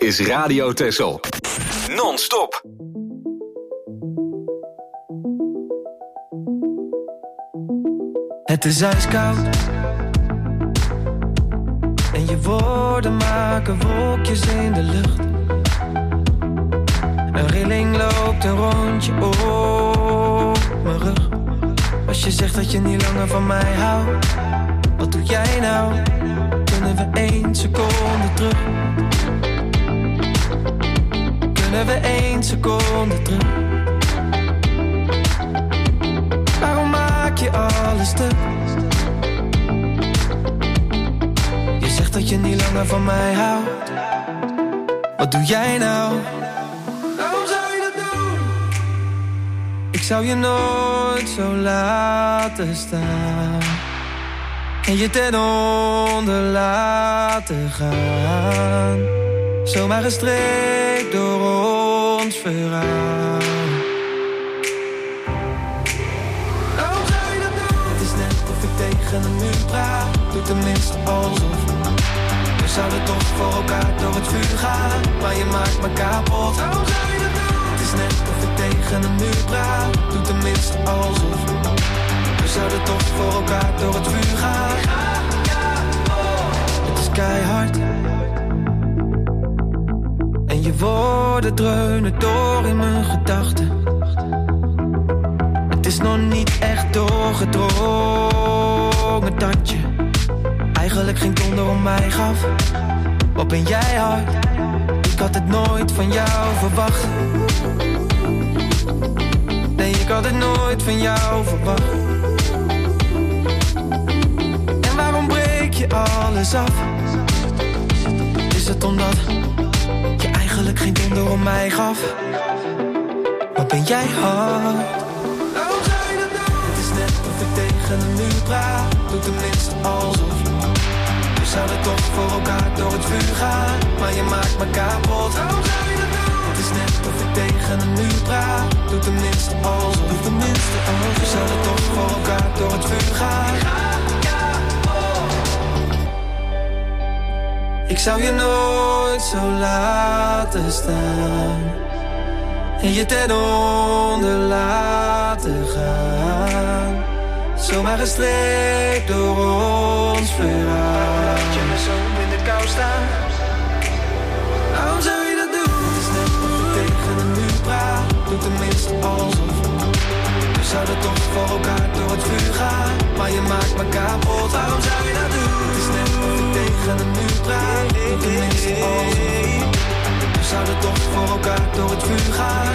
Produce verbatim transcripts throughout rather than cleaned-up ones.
is Radio Texel. Non-stop. Het is ijskoud en je woorden maken wolkjes in de lucht. Een rilling loopt een rondje op mijn rug. Als je zegt dat je niet langer van mij houdt, wat doe jij nou? Kunnen we één seconde terug? Kunnen we één seconde terug? Waarom maak je alles stuk? Je zegt dat je niet langer van mij houdt. Wat doe jij nou? Waarom zou je dat doen? Ik zou je nooit zo laten staan en je ten onder laten gaan. Zomaar gestreekt door ons verhaal. Waarom zou je dat doen? Het is net of ik tegen een muur praat. Doe tenminste alsof. We zouden toch voor elkaar door het vuur gaan, maar je maakt me kapot. Waarom zou je dat doen? Het is net of ik tegen een muur praat. Doe tenminste alsof. We zouden toch voor elkaar door het vuur gaan. Het is keihard en je woorden dreunen door in mijn gedachten. Het is nog niet echt doorgedrongen dat je eigenlijk geen donder om mij gaf. Wat ben jij hard? Ik had het nooit van jou verwacht. Nee, ik had het nooit van jou verwacht. En waarom breek je alles af? Is het omdat je eigenlijk geen donder om mij gaf? Wat ben jij hard? Waarom zou je dat doen? Het is net of ik tegen een muur praat. Doe tenminste alsof. We zouden toch voor elkaar door het vuur gaan, maar je maakt me kapot. Waarom zou je dat doen? Het is net of ik tegen een muur praat. Doe tenminste alsof. Doe tenminste alsof. We zouden toch voor elkaar door het vuur gaan. Ik zou je nooit zo laten staan en je ten onder laten gaan. Zomaar gestreekt door ons verhaal. Laat je me zo in de kou staan. Waarom zou je dat doen? Het is net of ik tegen een muur praat. Doe tenminste alsof. We zouden toch voor elkaar door het vuur gaan, maar je maakt me kapot. Waarom zou je dat doen? Het is net of ik tegen een muur praat. Doe tenminste alsof. We zouden toch voor elkaar door het vuur gaan.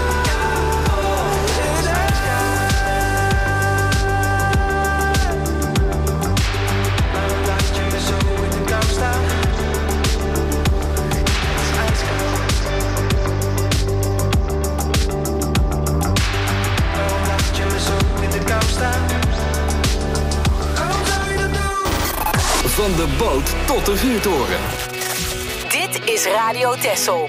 Van de boot tot de vuurtoren. Dit is Radio Texel.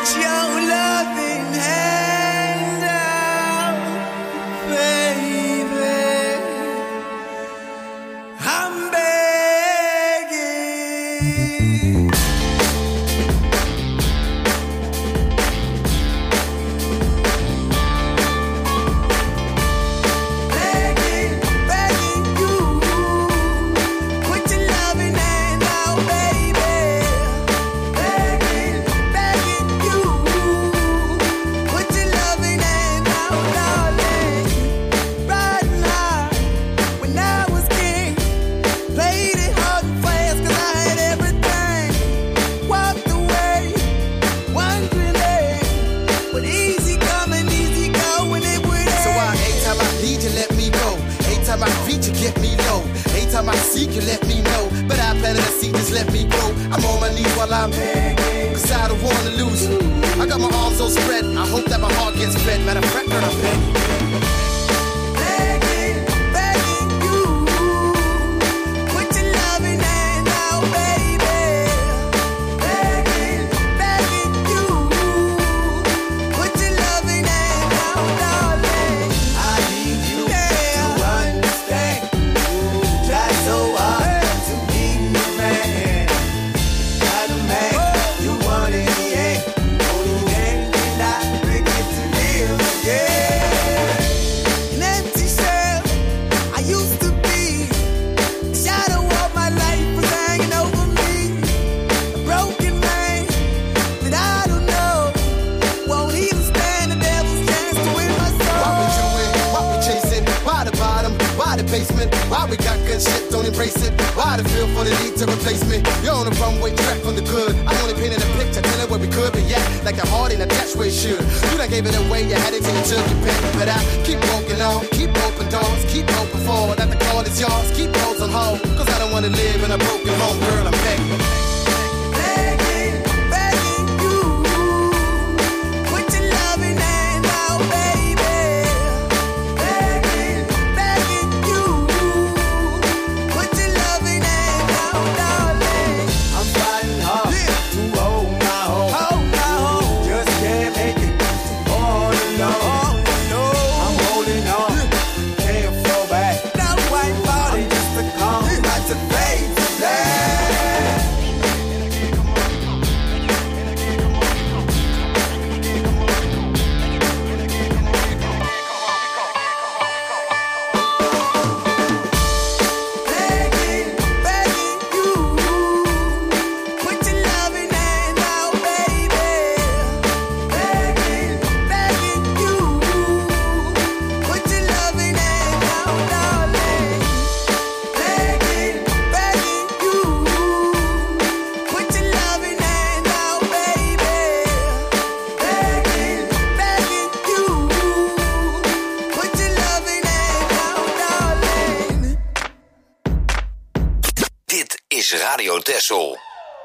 Radio Texel.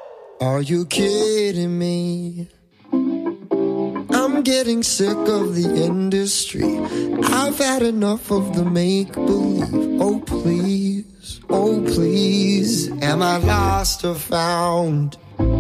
Are you kidding me? I'm getting sick of the industry. I've had enough of the make-believe. Oh, please, oh, please, am I lost or found?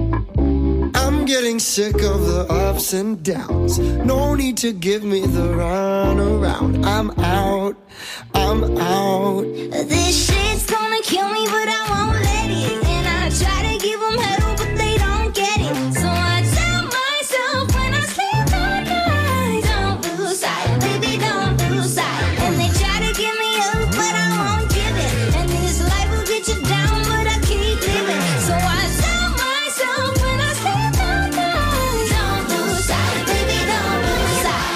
I'm getting sick of the ups and downs. No need to give me the runaround. I'm out, I'm out. This shit's gonna kill me, but I won't let it. And I try to give them hell, but they don't get it. So I tell myself when I sleep at night, don't lose sight, baby, don't lose sight. And they try to give me up, but I won't give it. And this life will get you down, but I keep living. So I tell myself when I sleep at night, don't lose sight, baby, don't lose sight.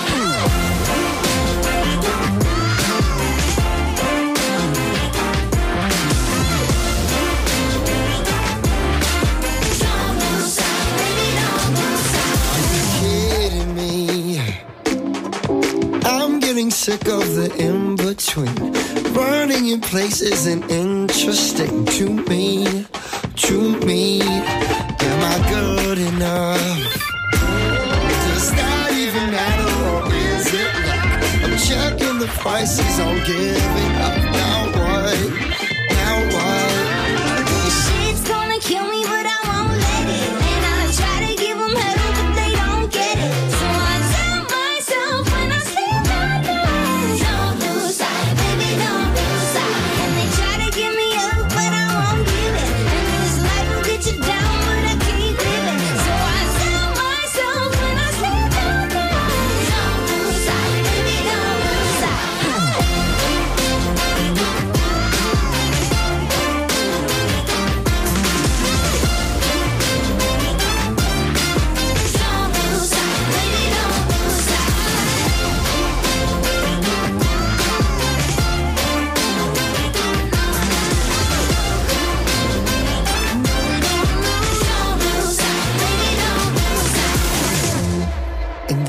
Sick of the in-between. Running in places isn't interesting to me, to me. Am I good enough? Does that even matter, or is it luck? I'm checking the prices on giving up. Now what? Now what? This shit's gonna kill me, but I won't let it. And I try to give them hell, but they don't get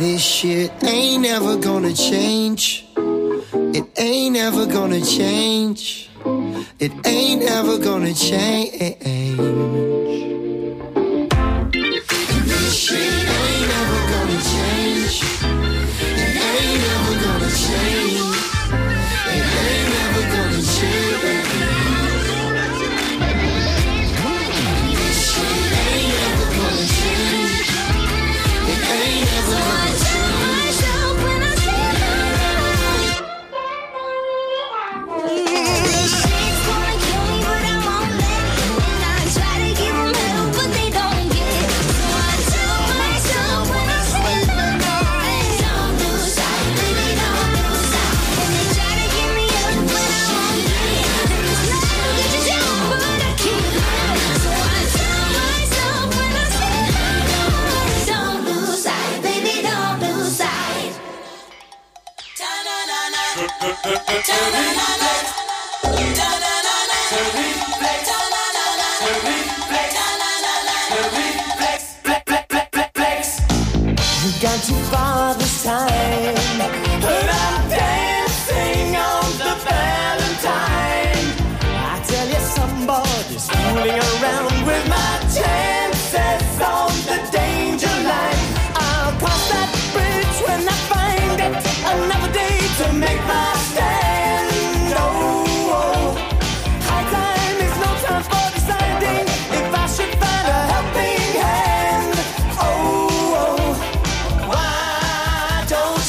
This shit ain't never gonna change. It ain't ever gonna change. It ain't ever gonna change. This shit ain't ever gonna change. It ain't ever gonna change. It ain't ever gonna change. This shit ain't ever gonna change. It ain't ever gonna change. We've gone too far this time, but I'm dancing on the Valentine. I tell you, somebody's fooling around with my chances on the danger line. I'll cross that bridge when I find it. Another day to make my stand. Oh, oh. High time is no time for deciding if I should find a helping hand. Oh, oh. Why don't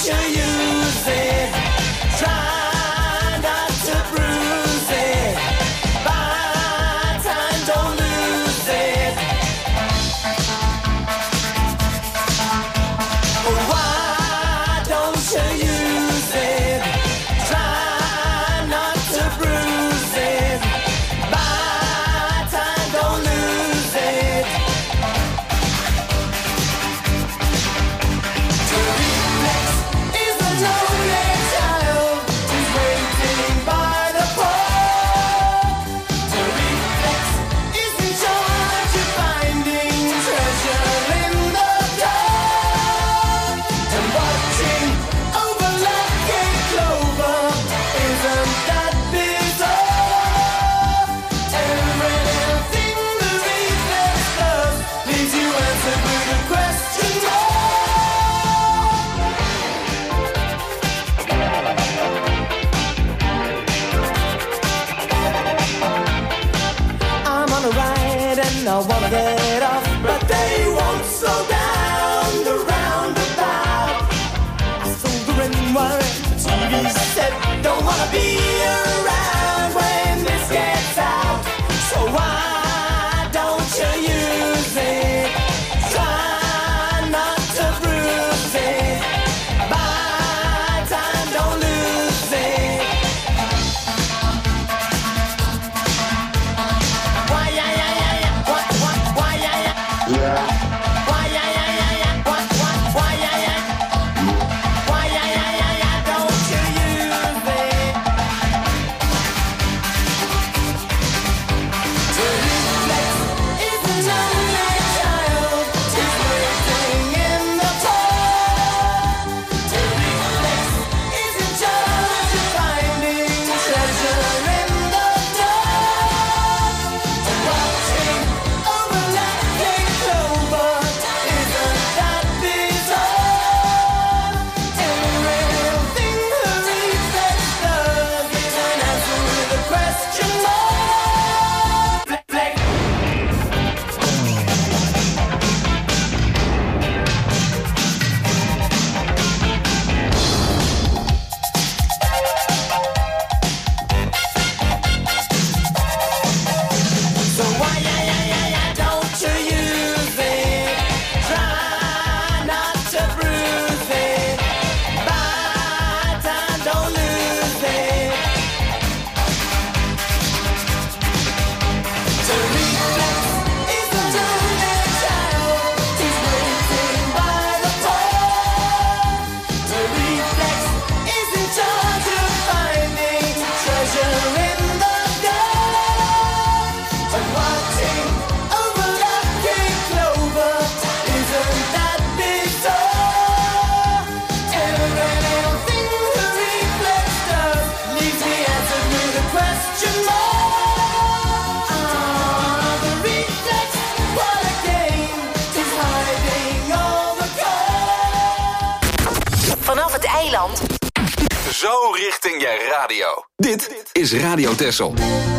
Zeeland. Zo richting je radio. Dit is Radio Texel.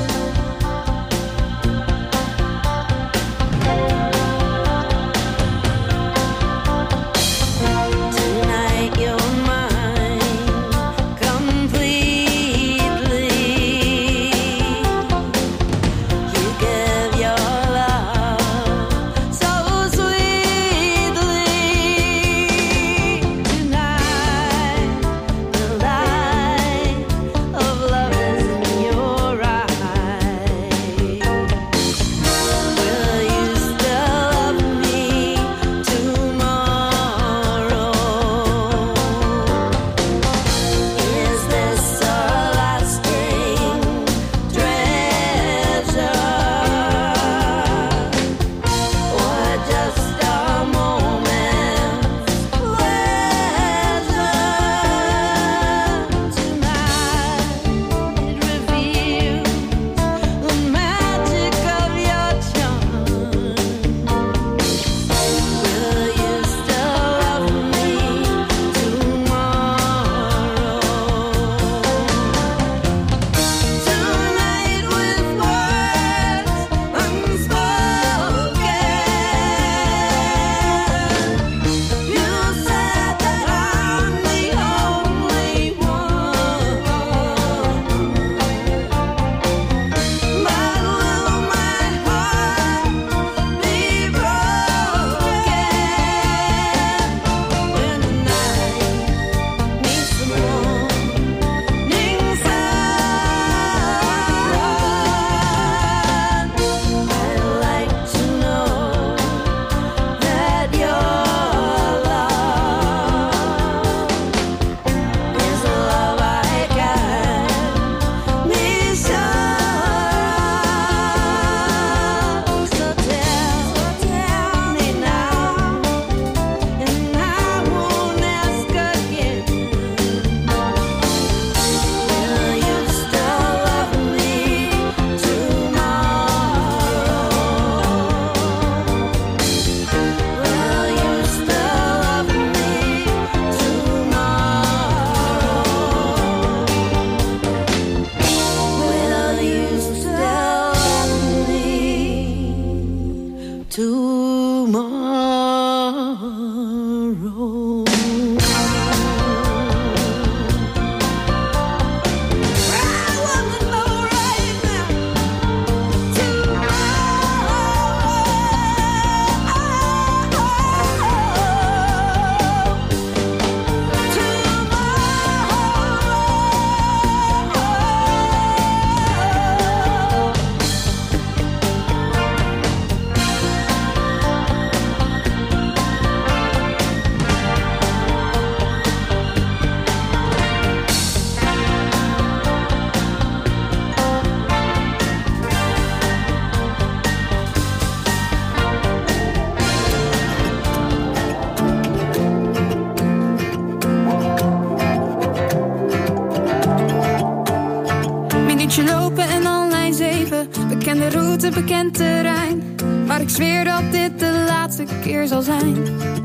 Bekend terrein, maar ik zweer dat dit de laatste keer zal zijn.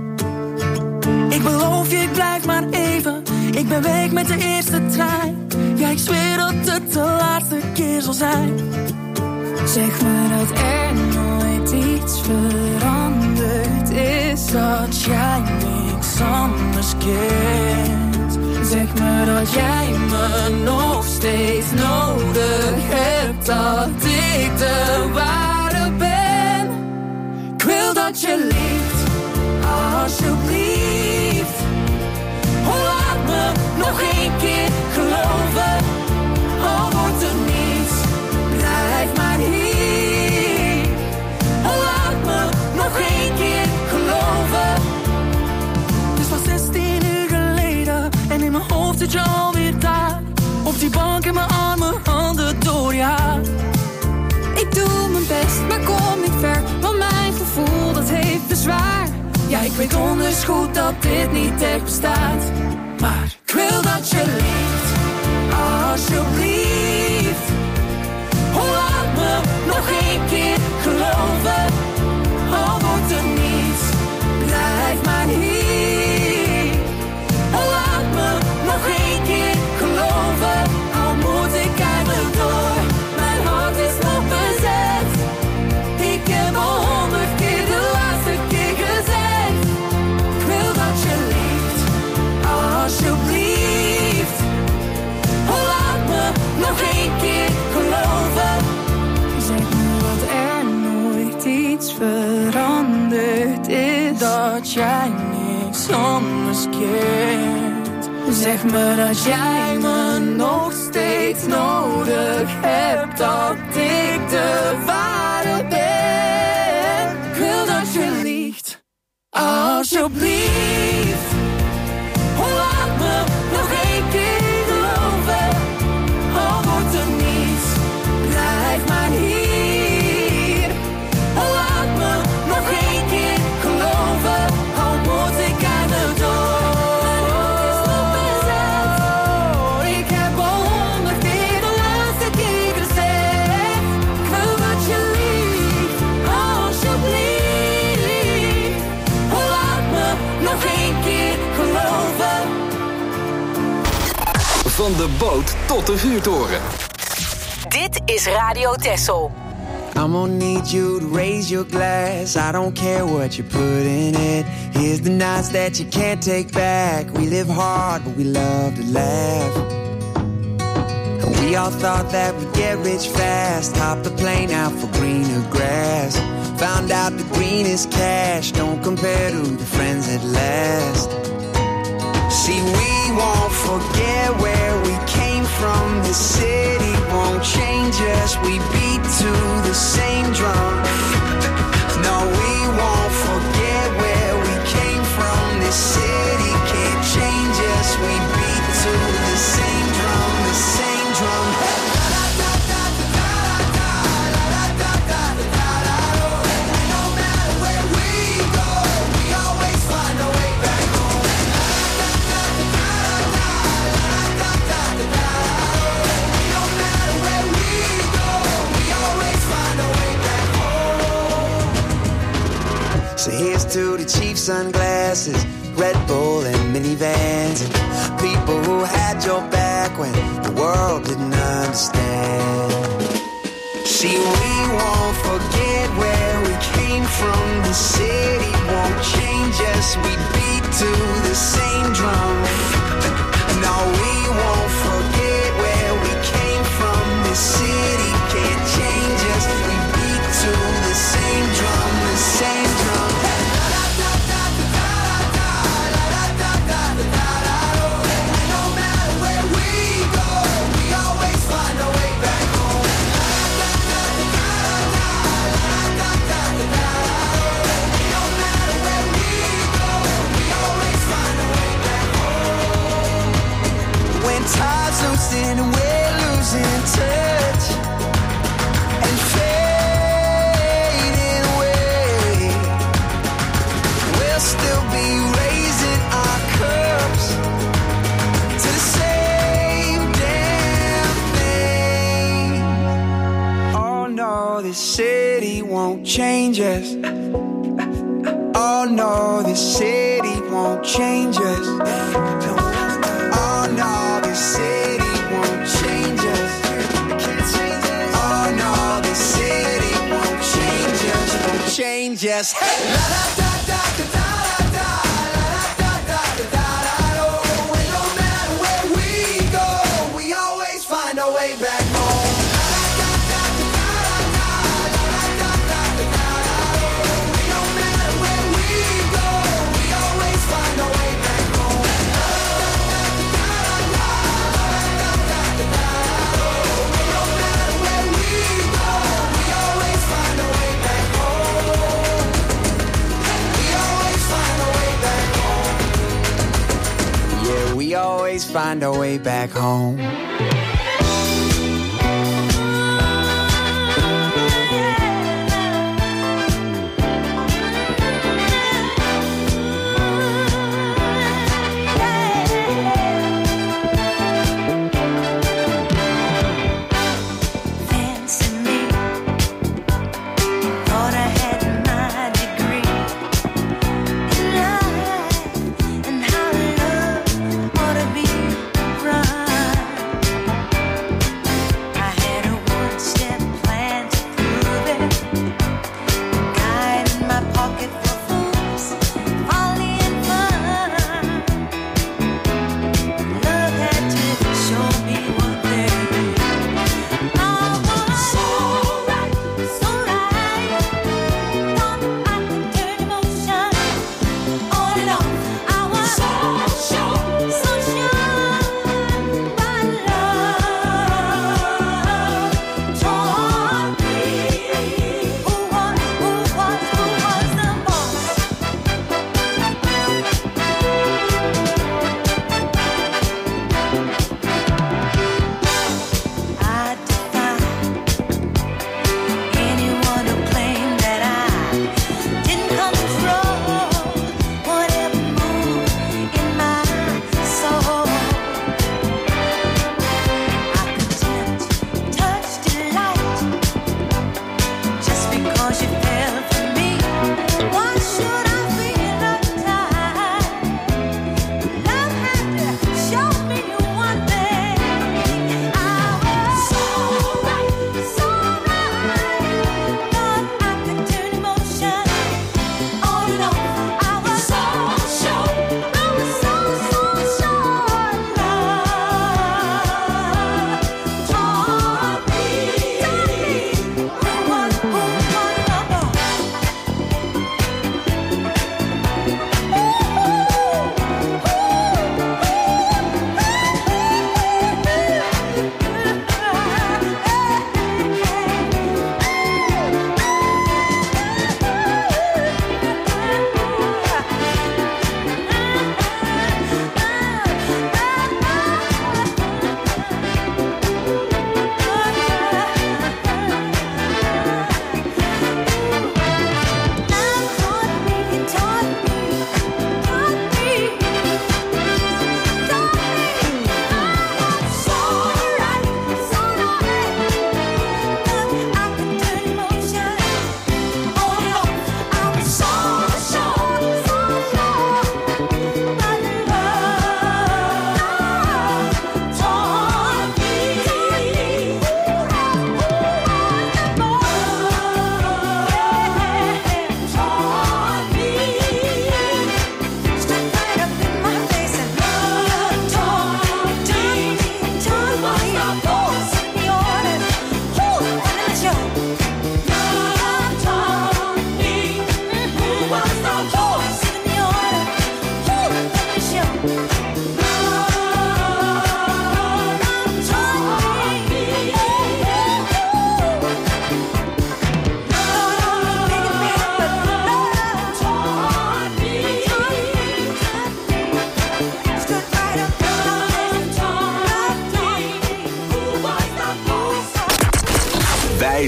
Ik beloof je, ik blijf maar even. Ik ben weg met de eerste trein. Ja, ik zweer dat het de laatste keer zal zijn. Zeg me dat er nooit iets veranderd is, dat jij niks anders kent. Zeg me dat jij me nog steeds nodig hebt, dat ik de ware ben. Ik wil dat je liefst, alsjeblieft. Oh, laat me nog één keer geloven. Al wordt er niets, blijf maar hier. Oh, laat me nog één keer geloven. Het is pas zestien uur geleden en in mijn hoofd zit je alweer daar. Op die bank in mijn armen, handen door je haar. Ik doe mijn best, maar kom niet ver, want mijn gevoel dat heeft bezwaar. Ja, ik weet donders goed dat dit niet echt bestaat. Maar ik wil dat je liefst, alsjeblieft. Oh, laat me nog één keer geloven. Al wordt er niets, blijf maar hier. Oh, laat me dat jij niks anders kent. Zeg me dat jij me nog steeds nodig hebt, dat ik de ware ben. Ik wil dat je liegt, alsjeblieft. Laat me nog één keer geloven, al wordt er niets, blijf maar hier. Laat me nog één keer geloven, al moet ik aan de dood. Ik heb al honderd keer de laatste keer gezegd, ik wil dat je liegt, alsjeblieft. Laat me nog één keer geloven. Van de boot tot de vuurtoren. Dit is Radio Texel. I'm gonna need you to raise your glass. I don't care what you put in it. Here's the nights that you can't take back. We live hard, but we love to laugh. And we all thought that we'd get rich fast. Hop the plane out for greener grass. Found out the greenest cash don't compare to the friends that last. See, we won't forget where we came from. The city won't change us. We beat to the same drum. No, we won't forget where we came from. The city can't change us. We beat to the same drum, the same drum. No matter where we go, we always find a way back home. No matter where we go, we always find a way back home. So here's to the cheap sunglasses, Red Bull and minivans, and people who had your back when the world didn't understand. See, we won't forget where we came from. The city won't change us. We beat to the same drum. No, we won't forget where we came from. The city can't change us. We beat to the same drum, the same drum. No matter where we go, we always find a way back home. No matter where we go, we always find a way back home. When time's losing and we're losing touch and fading away, we'll still be raising our cups to the same damn thing. Oh no, this city won't change us. Oh no, this city won't change us. Oh no, this city won't change us. Oh no, this city won't change us. Won't change us. Hey! La da da da da da da la da da da da da do. And no matter where we go, we always find our way back home. La da da da da da la da da da da do. And no matter where we go, we always find our way back home. La da da da da da la da da da da do. And no matter where we go, we always find our way back home. We always find our way back home. Yeah, we always find our way back home. Fancy me, thought I had my degree in life and how love ought to be right.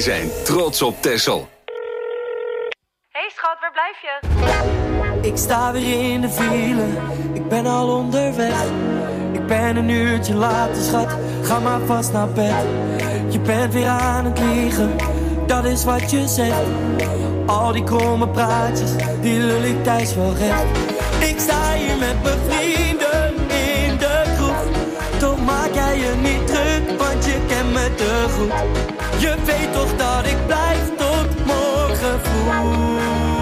zijn trots op Texel. Hey schat, waar blijf je? Ik sta weer in de file, ik ben al onderweg. Ik ben een uurtje later, schat, ga maar vast naar bed. Je bent weer aan het liegen, dat is wat je zegt. Al die kromme praatjes, die lul ik thuis wel recht. Ik sta hier met mijn vrienden in de kroeg. Toch maak jij je niet druk, want je kent me te goed. Je weet toch dat ik blijf tot morgen vroeg.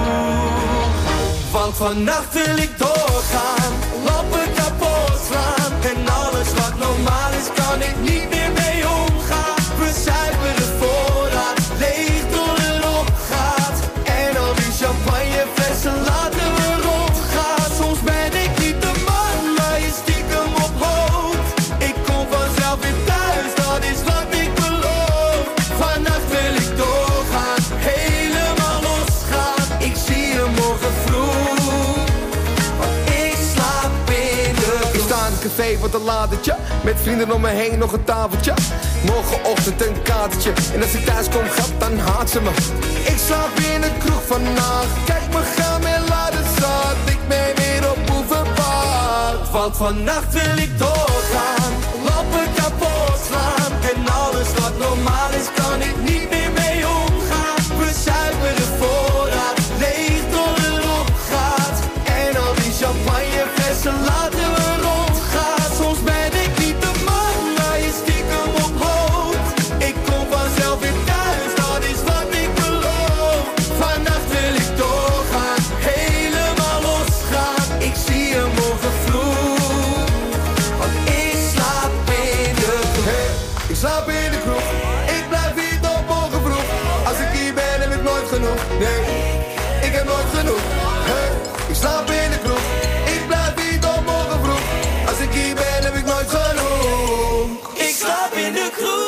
Want vannacht wil ik doorgaan, lampen kapot slaan. En alles wat normaal is, kan ik niet meer mee omgaan. We zuipen de voorraad, leeg tot het opgaat. En al die champagneflessen laten we rondgaan. Soms ben ik niet de man, maar je stiekem op hoofd. Ik kom vanzelf weer thuis, dat is wat ik beloof. Vannacht wil ik doorgaan, helemaal losgaan. Ik zie je morgen vroeg, want ik slaap in de kroeg. Ik sta in het café, wat een ladertje. Met vrienden om me heen, nog een tafeltje. Morgenochtend een kaartje. En als ik thuis kom, grap, dan haat ze me. Ik slaap in de kroeg vannacht. Kijk me gaan en laat het zat. Ik ben weer op boevenpad. Want vannacht wil ik doorgaan, lampen kapot slaan. En alles wat normaal is, kan ik niet meer mee omgaan. We zuipen de voorraad, leeg tot het opgaat. En al die champagneflessen laten we rondgaan. Soms ben ik niet de man, maar je stiekem op hoofd. Ik kom vanzelf weer thuis, dat is wat ik beloof. Vannacht wil ik doorgaan, helemaal losgaan. Ik zie je morgen vroeg, want ik slaap in de kroeg. Hey, ik slaap in de kroeg, ik blijf hier tot morgen vroeg. Als ik hier ben heb ik nooit genoeg, nee, ik heb nooit genoeg. Hey, ik slaap in de kroeg, ik blijf hier tot morgen vroeg. Als ik hier ben heb ik nooit genoeg. Ik slaap in de kroeg.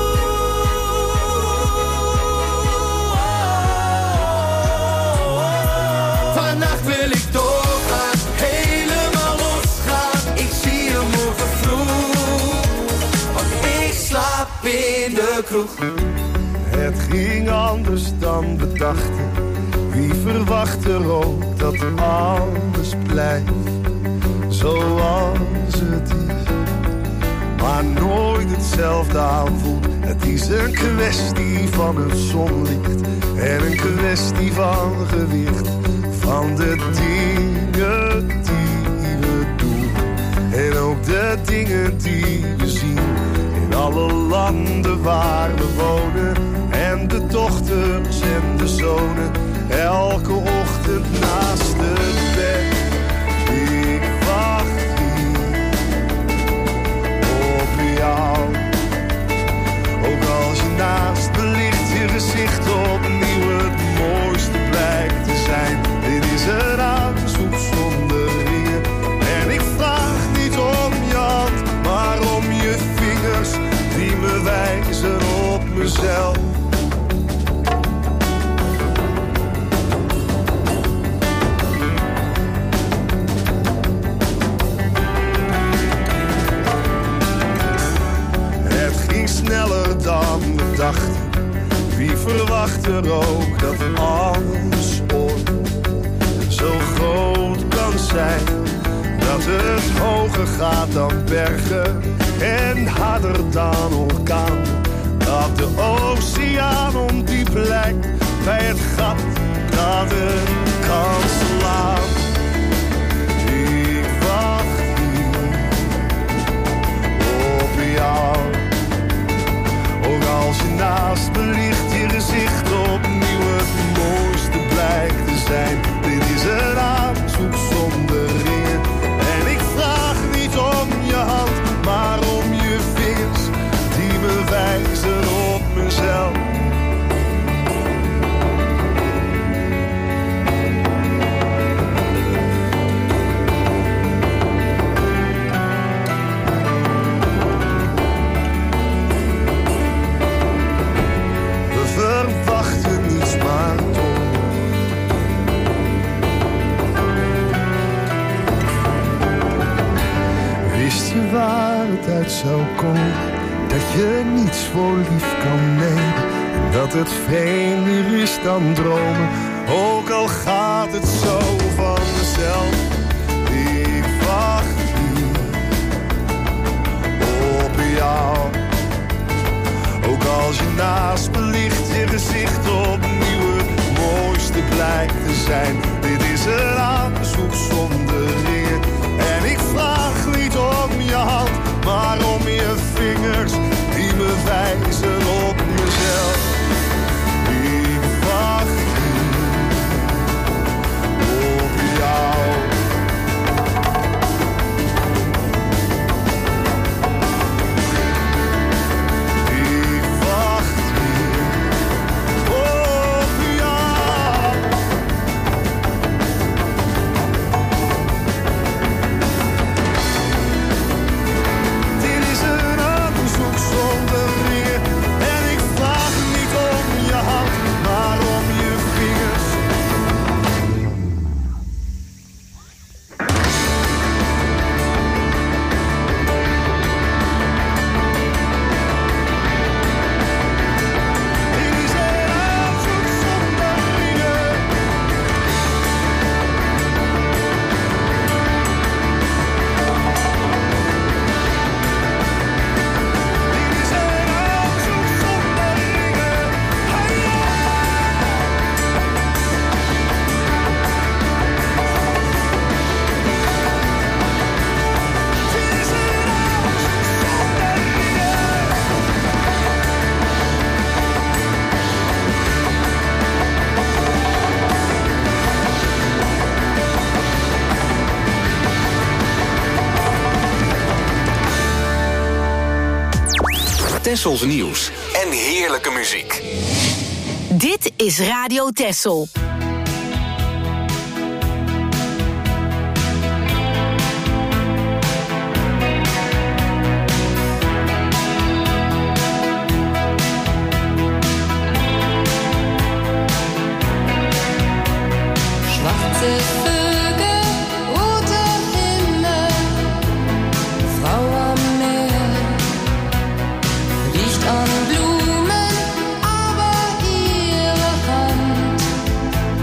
Vannacht wil ik doorgaan, helemaal losgaan. Ik zie je morgen vroeg, Want ik slaap in de kroeg. Het ging anders dan we dachten. Wie verwacht er ook dat alles blijft zoals het is, maar nooit hetzelfde aanvoelt. Het is een kwestie van het zonlicht en een kwestie van gewicht, van de dingen die we doen en ook de dingen die we zien in alle landen waar we wonen. En de dochters en de zonen, elke ochtend naast het bed. Ik wacht hier op jou. Ook als je naast me ligt, je gezicht opnieuw het mooiste blijkt te zijn. Dit is een aanzoek zonder ringen. En ik vraag niet om je hand, maar om je vingers die me wijzen op mezelf. Sneller dan we dachten. Wie verwacht er ook dat alles ooit zo groot kan zijn, dat het hoger gaat dan bergen en harder dan orkaan, dat de oceaan ondiep lijkt bij het gat dat het kan slaan. Ik wacht hier op jou. Ook als je naast me ligt, je gezicht opnieuw het mooiste blijkt te zijn. Dit is een aanzoek zonder ringen. En ik vraag niet om je hand, maar om je vingers die me wijzen op mezelf. Verwachten niets maar toch. Wist je waar het uit zou komen, dat je niets voor lief kan nemen, en dat het vreemder is dan dromen. Ook al gaat het zo vanzelf. Ik wacht hier op jou. Ook als je naast me ligt, je gezicht opnieuw het mooiste blijkt te zijn. Dit is een aanzoek zonder ringen. En ik vraag niet om je hand, maar om je vingers die me wijzen op mezelf. Ik wacht op jou. Ik wacht op jou. Dit is een aanzoek zonder ringen. En ik vraag niet om je hand, maar om je vingers. Dit is een aanzoek zonder ringen. Dit is een aanzoek zonder ringen. Hey, dit is een aanzoek zonder ringen. Tessels nieuws en heerlijke muziek. Dit is Radio Tessel. Schwarze Vögel, roter Himmel, Frau am Meer, riecht an Blumen, aber ihre Hand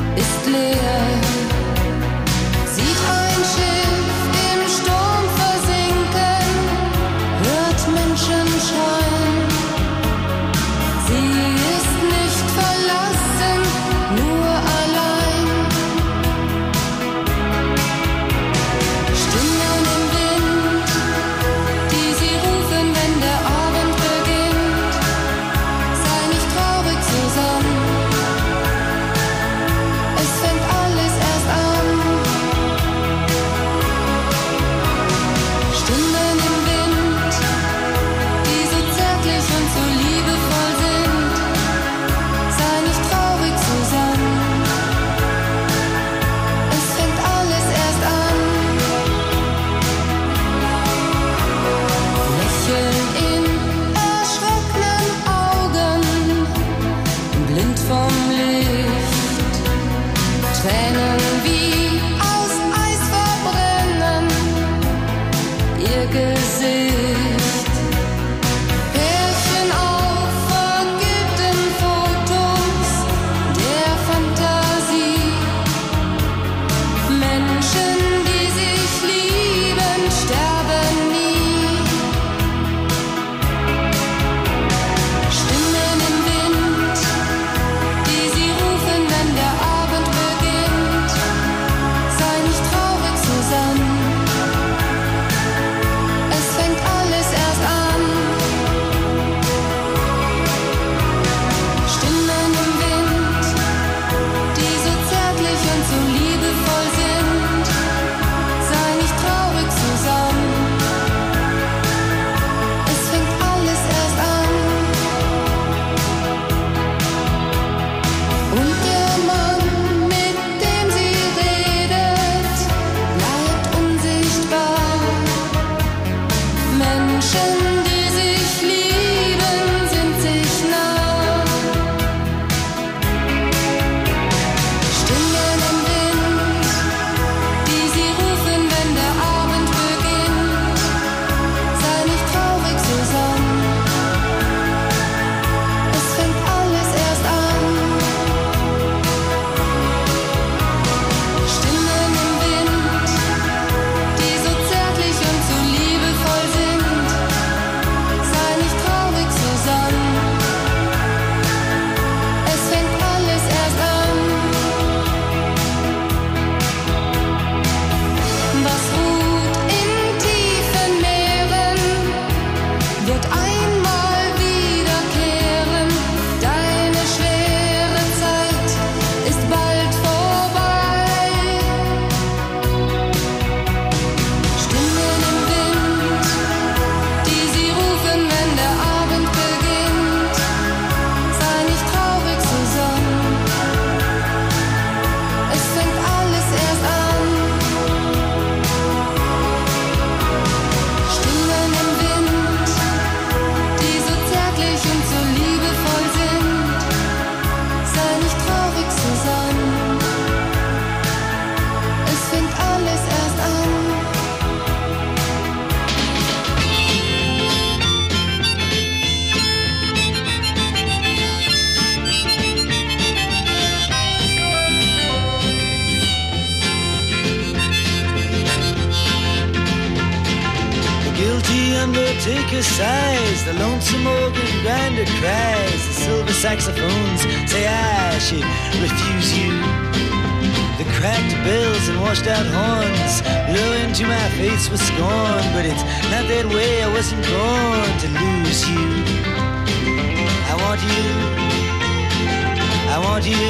The undertaker sighs, the lonesome organ grinder cries, the silver saxophones say I should refuse you. The cracked bells and washed out horns blow into my face with scorn, but it's not that way, I wasn't born to lose you. I want you, I want you,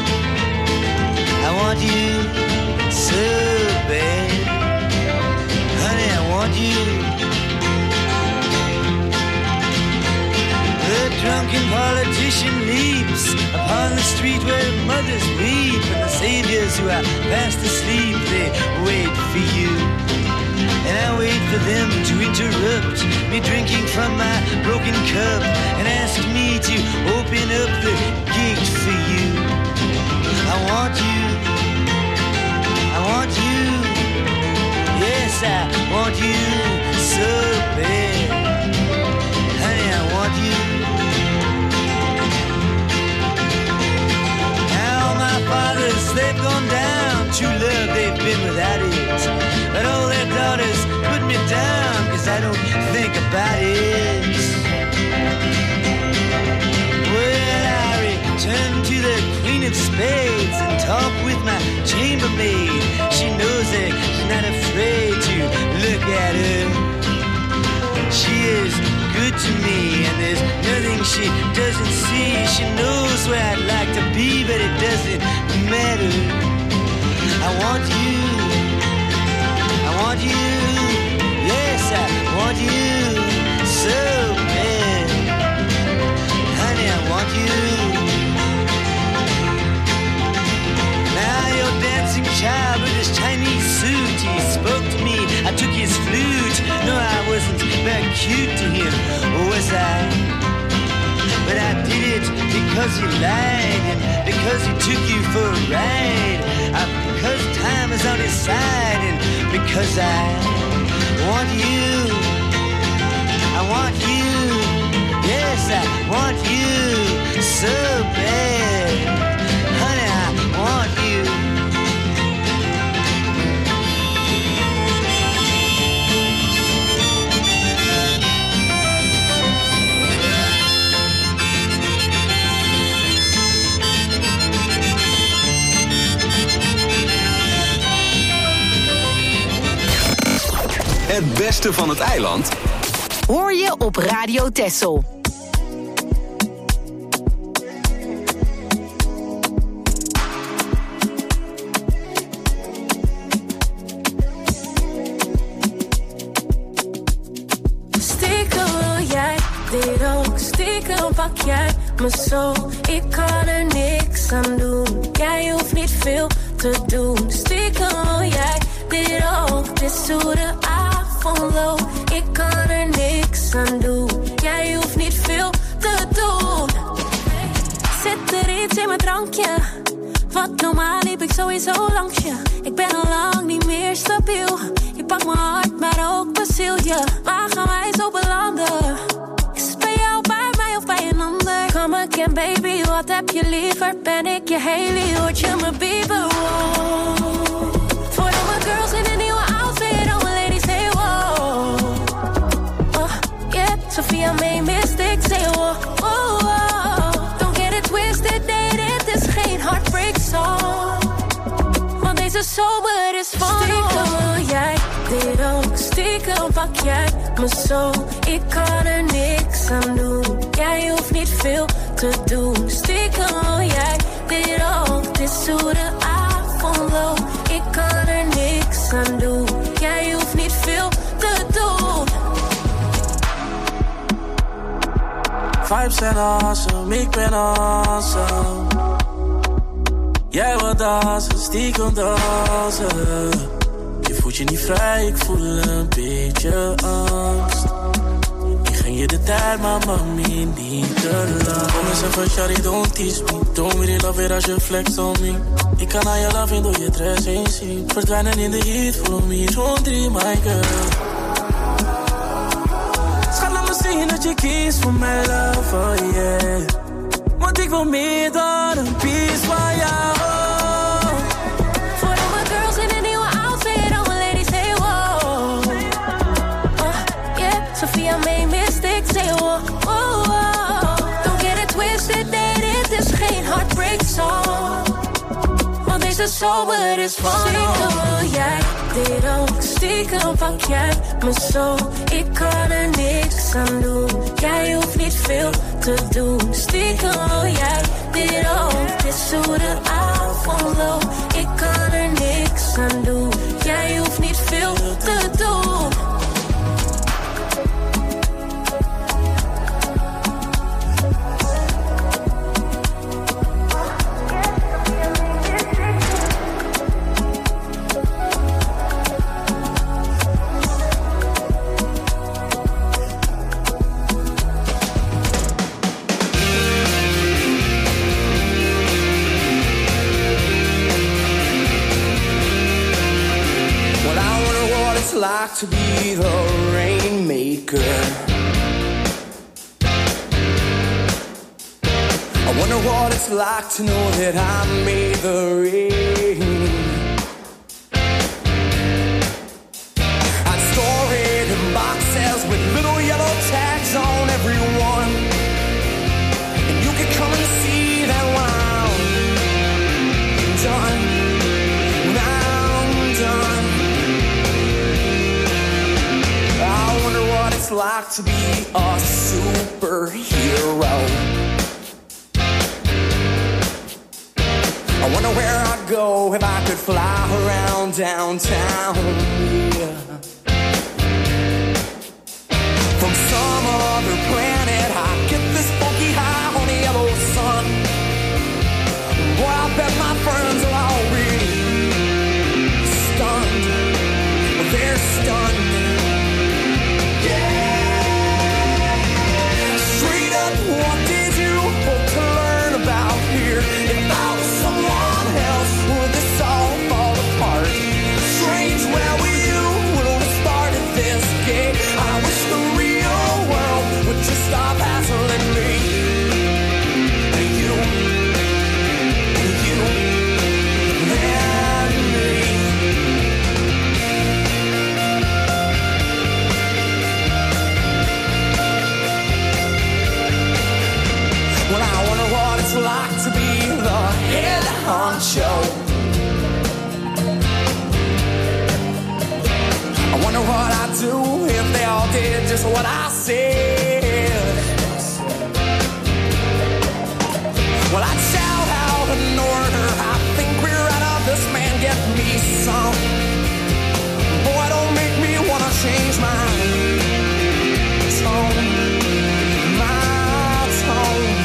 I want you so bad. Honey, I want you. The drunken politician leaps upon the street where mothers weep, and the saviors who are fast asleep, they wait for you. And I wait for them to interrupt me drinking from my broken cup and ask me to open up the gate for you. I want you, I want you, yes I want you so bad. Honey, I want you. Fathers, they've gone down, true love, they've been without it. But all their daughters put me down, cause I don't think about it. Well, I return to the Queen of Spades and talk with my chambermaid. She knows that she's not afraid to look at her. She is good to me, and there's nothing she doesn't see. She knows where I'd like to be, but it doesn't matter. I want you, I want you, yes, I want you so bad. Honey, I want you. Now you're dancing child with his Chinese suit. He spoke to me, I took his flute. No, I wasn't very cute to him, was I? But I did it because he lied, and because he took you for a ride, uh, because time is on his side, and because I want you, I want you, yes I want you so bad. Honey, I want you. Het beste van het eiland hoor je op Radio Texel. Stiekem wil jij dit ook, stiekem pak jij me zo. Ik kan er niks aan doen, jij hoeft niet veel te doen. Stiekem wil jij dit ook, dit is hoe de avond loopt. Ik kan er niks aan doen, jij hoeft niet veel te doen. Zit er iets in mijn drankje, wat normaal liep ik sowieso langs je. Ik ben al lang niet meer stabiel, je pakt mijn hart maar ook mijn ziel, ja. Waar gaan wij zo belanden? Is het bij jou, bij mij of bij een ander? Come again baby, wat heb je liever? Ben ik je Hailey, word je mijn Bieber? Wow. Voor al mijn girls in een nieuwe outfit, all my ladies say wow. Oh, yeah, Sophia May Mystic say wow, oh, oh. Don't get it twisted, nee, dit is geen heartbreak song. Want deze zomer is van stiekem wil jij dit ook, stiekem pak jij me zo. Ik kan er niks aan doen, jij hoeft niet veel te doen. Stiekem wil jij dit ook, dit is hoe de avond loopt. Ik kan er niks aan doen, jij hoeft niet veel te doen. Vibes zijn awesome, ik ben awesome. Jij wat dansen, stiekem dansen. Je voelt je niet vrij, ik voel een beetje angst. Ik ging je de tijd, maar mami niet te lang. Kom eens even, shawty, don't tease me. Don't really love it als je flex on me. Ik kan aan je loving door je dress heen zien. Verdwijnen in de heat, follow me, zo'n drie, my girl. Schat, laat me zien dat je kiest voor mijn love, oh yeah. Want ik wil meer dan een piece van jou. Voor al mijn girls in een nieuwe outfit, all my ladies say wow. Oh, yeah, be I made mistakes, say oh, oh, oh. Don't get it twisted, nee, dit is geen heartbreak song. Want deze zomer is van stiekem wil jij dit ook. Stiekem pak jij me zo. Ik kan er niks aan doen. Jij hoeft niet veel te doen. Stiekem wil jij dit ook. Dit is hoe de avond loopt. Ik kan er niks aan doen. Jij hoeft niet veel te doen. Like to be the rainmaker. I wonder what it's like to know that I made the rain. I'd store it in boxes with little yellow tags on every one, and you could come and see that when I'm done, when I'm done. I wonder what it's like to be a superhero. I wonder where I'd go if I could fly around downtown, yeah. From some other planet I get this funky high on the yellow sun. Boy, I bet my friends are already stunned. Well, they're stunned. What did you hope to learn about here? If I was someone else, would this all fall apart? Strange, where were you when we started this game? I wish the real world would just stop hassling me. And you, and you, and me. Well, I wonder what it's like to be the head honcho. I wonder what I'd do if they all did just what I said. Well, I'd shout out an order. I think we're out of this, man, get me some. Boy, don't make me wanna change my tone, my tone.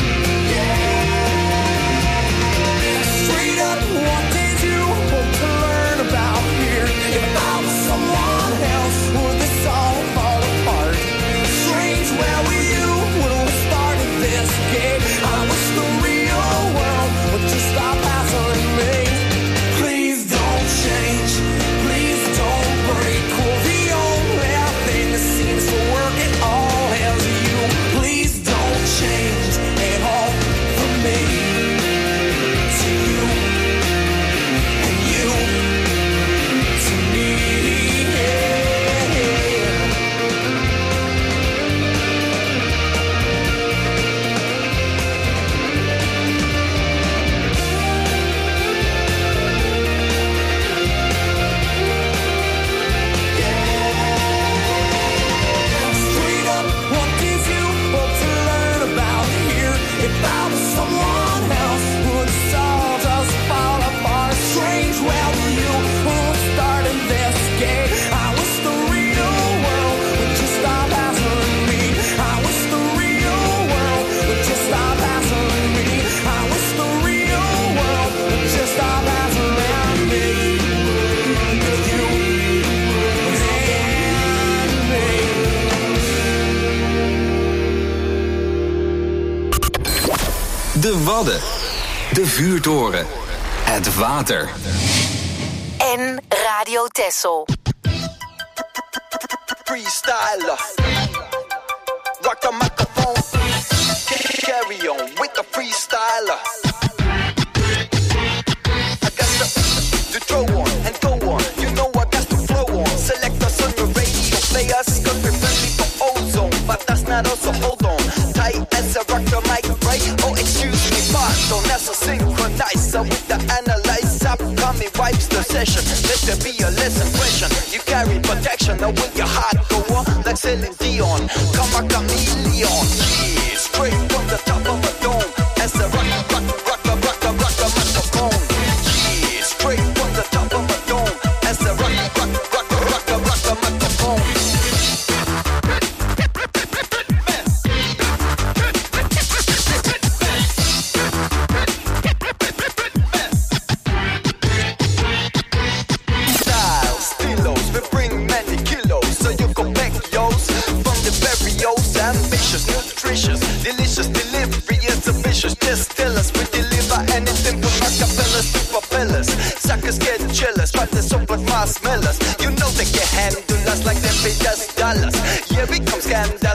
What did you hope to learn about here? If I was someone else, would this all fall apart? Strange, where were you when we started this game? I wish the real world would just stop hassling me. Please don't change, please don't break. Well, the only thing that seems to work at all is you. Please don't change at all for me. To you. De Wadden. De Vuurtoren. Het water. En Radio Texel. Freestyler. Rock the microphone. Carry on with the freestyler. I got the, the throw on and go on. You know I got the flow on. Select us on the radio. Play us, cause we're friendly for Leonardo, so hold on tight as I rock the mic, right? Oh, excuse me, pardon, that's a synchronizer with the analyzer. Upcoming vibes the session, let there be a less impression. You carry protection, now with your heart go on like Celine Dion. Come a chameleon, yeah, straight from the top of a dome. As I rock, rock, rock, rock, rock, rock, rock the microphone. Yeah, straight from the top of a dome. As I rock, rock, rock, rock, rock, rock the microphone. Nutritious, delicious delivery is ambitious. Just tell us we deliver anything from acapellas to propellers. Suckers get jealous, try to soap with marshmallows. You know they can handle us like them pay us dollars. Here we come scandal.